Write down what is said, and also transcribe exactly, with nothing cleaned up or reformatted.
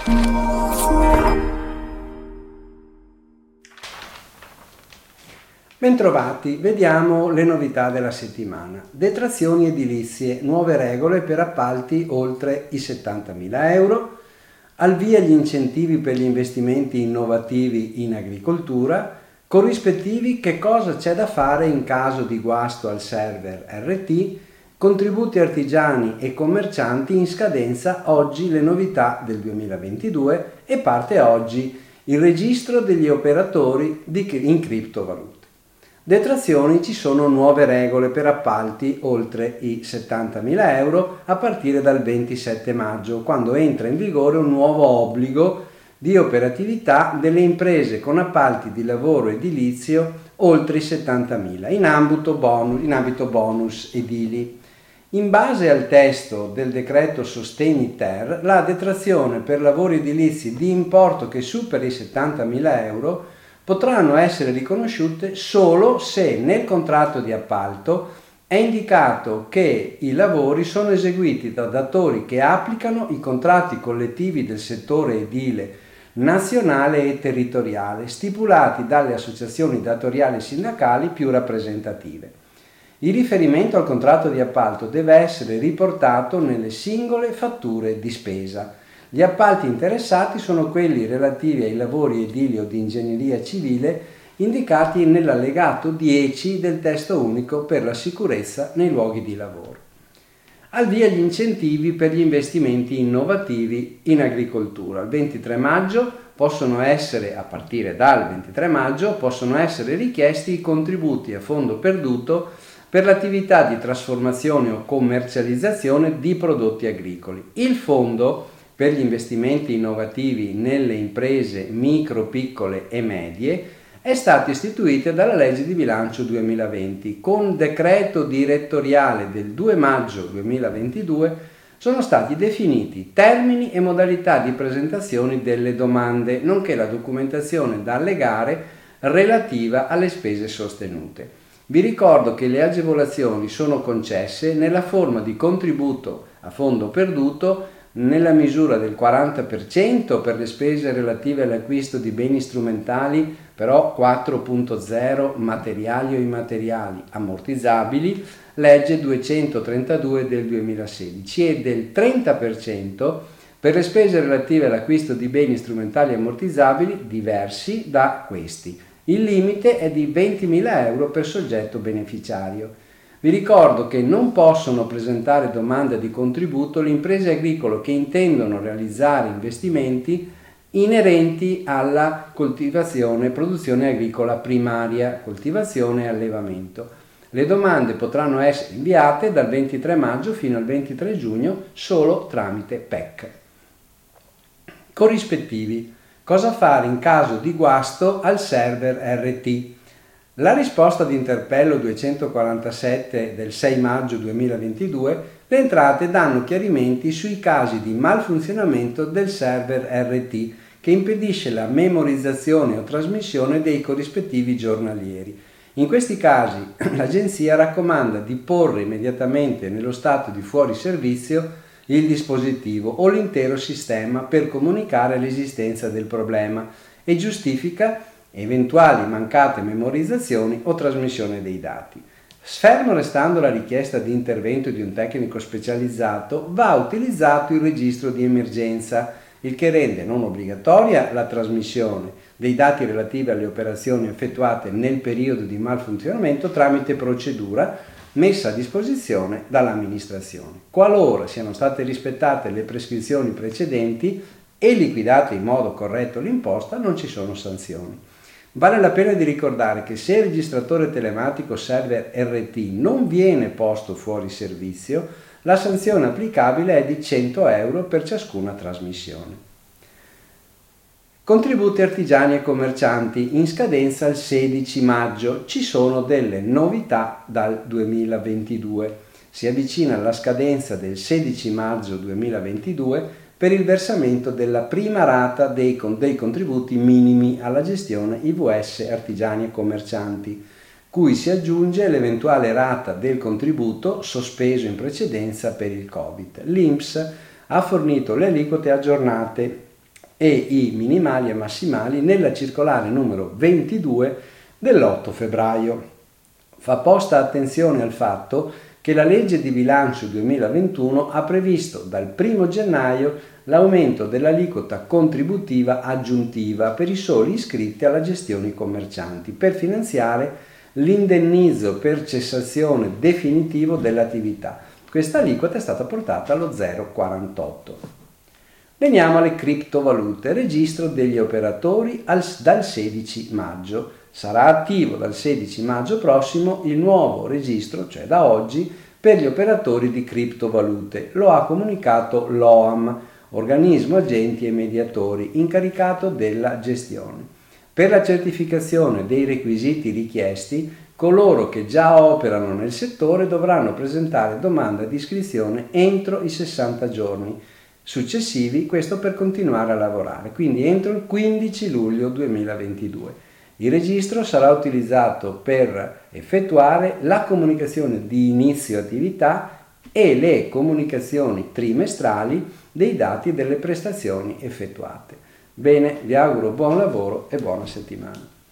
Bentrovati, vediamo le novità della settimana. Detrazioni edilizie, nuove regole per appalti oltre i settantamila euro, al via gli incentivi per gli investimenti innovativi in agricoltura, corrispettivi che cosa c'è da fare in caso di guasto al server R T, contributi artigiani e commercianti in scadenza oggi le novità del duemilaventidue e parte oggi il registro degli operatori di, in criptovalute. Detrazioni, ci sono nuove regole per appalti oltre i settantamila euro a partire dal ventisette maggio, quando entra in vigore un nuovo obbligo di operatività delle imprese con appalti di lavoro edilizio oltre i settantamila in ambito bonus, in ambito bonus edili. In base al testo del decreto Sostegni Ter, la detrazione per lavori edilizi di importo che superi i settantamila euro potranno essere riconosciute solo se nel contratto di appalto è indicato che i lavori sono eseguiti da datori che applicano i contratti collettivi del settore edile nazionale e territoriale stipulati dalle associazioni datoriali sindacali più rappresentative. Il riferimento al contratto di appalto deve essere riportato nelle singole fatture di spesa. Gli appalti interessati sono quelli relativi ai lavori edili o di ingegneria civile indicati nell'allegato dieci del testo unico per la sicurezza nei luoghi di lavoro. Al via gli incentivi per gli investimenti innovativi in agricoltura. Il ventitré maggio possono essere, a partire dal ventitré maggio, possono essere richiesti i contributi a fondo perduto per l'attività di trasformazione o commercializzazione di prodotti agricoli. Il fondo per gli investimenti innovativi nelle imprese micro, piccole e medie è stato istituito dalla legge di bilancio duemilaventi. Con decreto direttoriale del due maggio duemilaventidue sono stati definiti termini e modalità di presentazione delle domande, nonché la documentazione da allegare relativa alle spese sostenute. Vi ricordo che le agevolazioni sono concesse nella forma di contributo a fondo perduto nella misura del quaranta per cento per le spese relative all'acquisto di beni strumentali, però quattro punto zero materiali o immateriali ammortizzabili, legge duecentotrentadue del duemilasedici, e del trenta per cento per le spese relative all'acquisto di beni strumentali ammortizzabili diversi da questi. Il limite è di ventimila euro per soggetto beneficiario. Vi ricordo che non possono presentare domanda di contributo le imprese agricole che intendono realizzare investimenti inerenti alla coltivazione e produzione agricola primaria, coltivazione e allevamento. Le domande potranno essere inviate dal ventitré maggio fino al ventitré giugno solo tramite P E C. Corrispettivi. Cosa fare in caso di guasto al server R T? La risposta di interpello duecentoquarantasette del sei maggio duemilaventidue, le entrate danno chiarimenti sui casi di malfunzionamento del server R T che impedisce la memorizzazione o trasmissione dei corrispettivi giornalieri. In questi casi l'agenzia raccomanda di porre immediatamente nello stato di fuori servizio il dispositivo o l'intero sistema per comunicare l'esistenza del problema e giustifica eventuali mancate memorizzazioni o trasmissione dei dati. Fermo restando la richiesta di intervento di un tecnico specializzato, va utilizzato il registro di emergenza, il che rende non obbligatoria la trasmissione dei dati relativi alle operazioni effettuate nel periodo di malfunzionamento tramite procedura messa a disposizione dall'amministrazione. Qualora siano state rispettate le prescrizioni precedenti e liquidata in modo corretto l'imposta, non ci sono sanzioni. Vale la pena di ricordare che se il registratore telematico server R T non viene posto fuori servizio, la sanzione applicabile è di cento euro per ciascuna trasmissione. Contributi artigiani e commercianti in scadenza il sedici maggio. Ci sono delle novità dal duemilaventidue. Si avvicina la scadenza del sedici maggio duemilaventidue per il versamento della prima rata dei, dei contributi minimi alla gestione I V S artigiani e commercianti, cui si aggiunge l'eventuale rata del contributo sospeso in precedenza per il Covid. L'I N P S ha fornito le aliquote aggiornate e i minimali e massimali nella circolare numero ventidue dell'otto febbraio. Fa posta attenzione al fatto che la legge di bilancio duemilaventuno ha previsto dal primo gennaio l'aumento dell'aliquota contributiva aggiuntiva per i soli iscritti alla gestione commercianti per finanziare l'indennizzo per cessazione definitivo dell'attività. Questa aliquota è stata portata allo zero virgola quarantotto. Veniamo alle criptovalute. Registro degli operatori al, dal sedici maggio. Sarà attivo dal sedici maggio prossimo il nuovo registro, cioè da oggi, per gli operatori di criptovalute. Lo ha comunicato l'O A M, organismo agenti e mediatori, incaricato della gestione. Per la certificazione dei requisiti richiesti, coloro che già operano nel settore dovranno presentare domanda di iscrizione entro i sessanta giorni successivi, questo per continuare a lavorare, quindi entro il quindici luglio duemilaventidue. Il registro sarà utilizzato per effettuare la comunicazione di inizio attività e le comunicazioni trimestrali dei dati delle prestazioni effettuate. Bene, vi auguro buon lavoro e buona settimana.